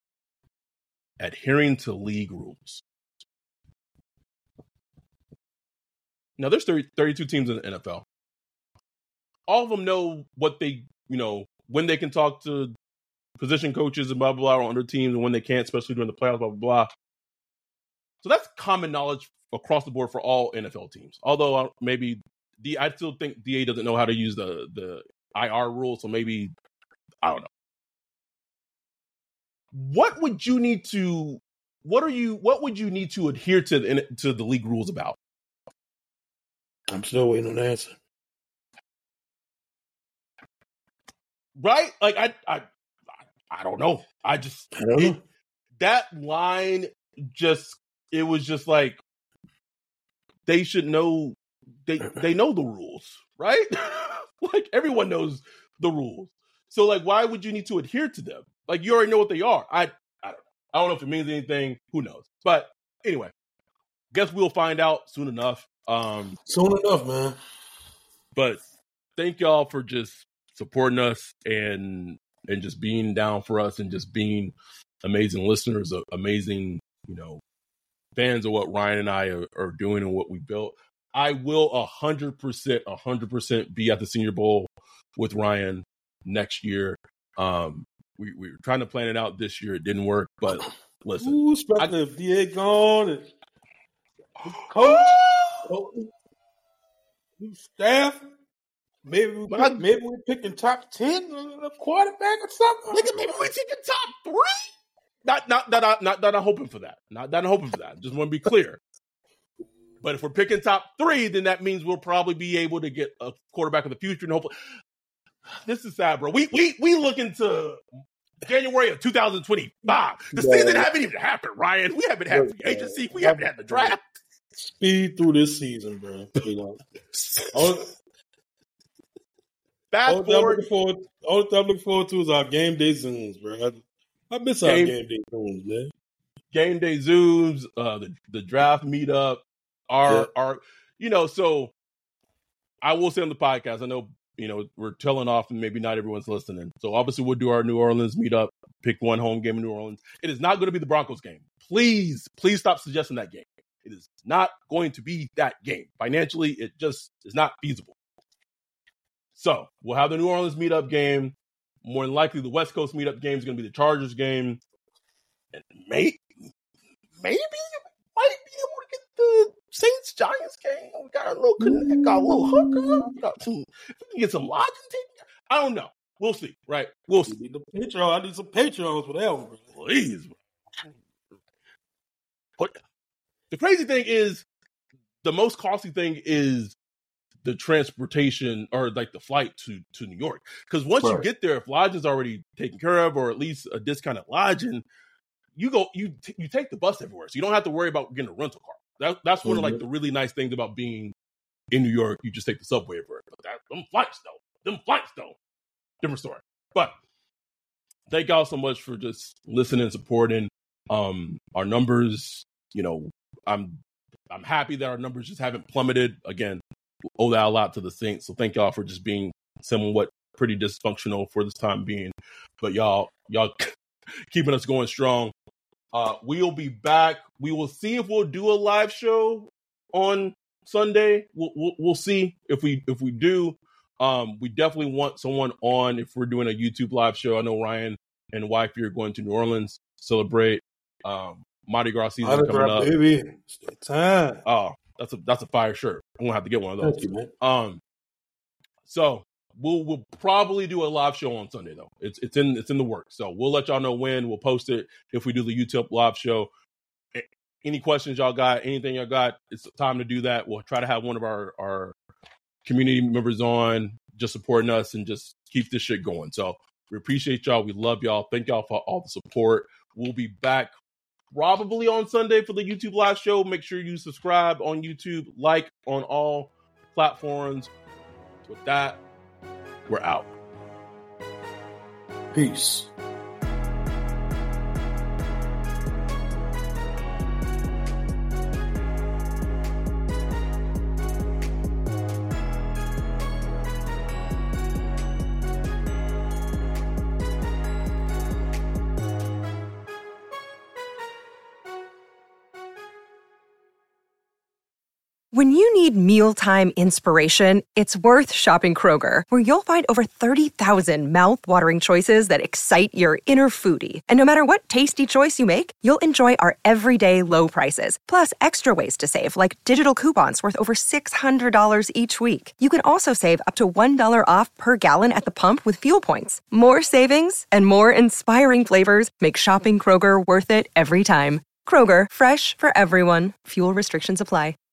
[SPEAKER 2] Adhering to league rules. Now, there's 32 teams in the NFL. All of them know what they, when they can talk to position coaches and blah, blah, blah on other teams and when they can't, especially during the playoffs, blah, blah, blah. So that's common knowledge across the board for all NFL teams. Although maybe I still think DA doesn't know how to use the IR rule, so maybe, I don't know. What would you need to adhere to the league rules about?
[SPEAKER 3] I'm still waiting on the answer.
[SPEAKER 2] Right? Like I don't know. I don't know. That line it was just like they should know they know the rules, right? Like everyone knows the rules. So like why would you need to adhere to them? Like you already know what they are. I don't know. I don't know if it means anything. Who knows? But anyway, guess we'll find out soon enough.
[SPEAKER 3] Soon enough, man.
[SPEAKER 2] But thank y'all for just supporting us and just being down for us and just being amazing listeners, amazing, fans of what Ryan and I are doing and what we built. I will 100% be at the Senior Bowl with Ryan next year. We were trying to plan it out this year. It didn't work, but listen.
[SPEAKER 3] Ooh, especially if DA gone and coach, new staff. Maybe we're picking top 10 quarterback or something.
[SPEAKER 2] Nigga, maybe we're taking top 3. Not that I'm hoping for that. Not that I'm hoping for that. Just want to be clear. But if we're picking top 3, then that means we'll probably be able to get a quarterback of the future. And hopefully, this is sad, bro. We look into January of 2025. The season haven't even happened, Ryan. We haven't had the agency. We haven't had the draft.
[SPEAKER 3] Speed through this season, bro.
[SPEAKER 2] Fast forward.
[SPEAKER 3] All I'm looking forward to is our game day Zooms, bro. I miss our game day Zooms, man.
[SPEAKER 2] Game day Zooms, the draft meetup, so I will say on the podcast, I know, we're telling off and maybe not everyone's listening. So obviously we'll do our New Orleans meetup, pick one home game in New Orleans. It is not going to be the Broncos game. Please stop suggesting that game. It is not going to be that game. Financially, it just is not feasible. So we'll have the New Orleans meetup game. More than likely, the West Coast meetup game is going to be the Chargers game. And maybe might be able to get the Saints Giants game. We got a little connect, got a little hooker. If we can get some lodging tickets, I don't know. We'll see, right? We'll see.
[SPEAKER 3] I need some Patreons for that one, bro.
[SPEAKER 2] Please. But the crazy thing is, the most costly thing is the transportation or like the flight to New York. Because once you get there, if lodging's already taken care of or at least a discounted lodging, you take the bus everywhere. So you don't have to worry about getting a rental car. That's one of like the really nice things about being in New York. You just take the subway everywhere. But them flights though. Different story. But thank y'all so much for just listening and supporting our numbers. I'm happy that our numbers just haven't plummeted. Again, owe that a lot to the Saints. So thank y'all for just being somewhat pretty dysfunctional for this time being. But y'all keeping us going strong. We'll be back. We will see if we'll do a live show on Sunday. We'll see if we do. We definitely want someone on if we're doing a YouTube live show. I know Ryan and wifey are going to New Orleans to celebrate Mardi Gras season coming up.
[SPEAKER 3] Baby. It's that time.
[SPEAKER 2] Oh, that's a fire shirt. I'm gonna have to get one of those.
[SPEAKER 3] Thank you, man.
[SPEAKER 2] So we'll probably do a live show on Sunday though. It's in the works. So we'll let y'all know when. We'll post it if we do the YouTube live show. Any questions y'all got, anything y'all got, it's time to do that. We'll try to have one of our community members on just supporting us and just keep this shit going. So we appreciate y'all. We love y'all. Thank y'all for all the support. We'll be back probably on Sunday for the YouTube live show. Make sure you subscribe on YouTube, like on all platforms. With that, we're out.
[SPEAKER 3] Peace.
[SPEAKER 1] When you need mealtime inspiration, it's worth shopping Kroger, where you'll find over 30,000 mouth-watering choices that excite your inner foodie. And no matter what tasty choice you make, you'll enjoy our everyday low prices, plus extra ways to save, like digital coupons worth over $600 each week. You can also save up to $1 off per gallon at the pump with fuel points. More savings and more inspiring flavors make shopping Kroger worth it every time. Kroger, fresh for everyone. Fuel restrictions apply.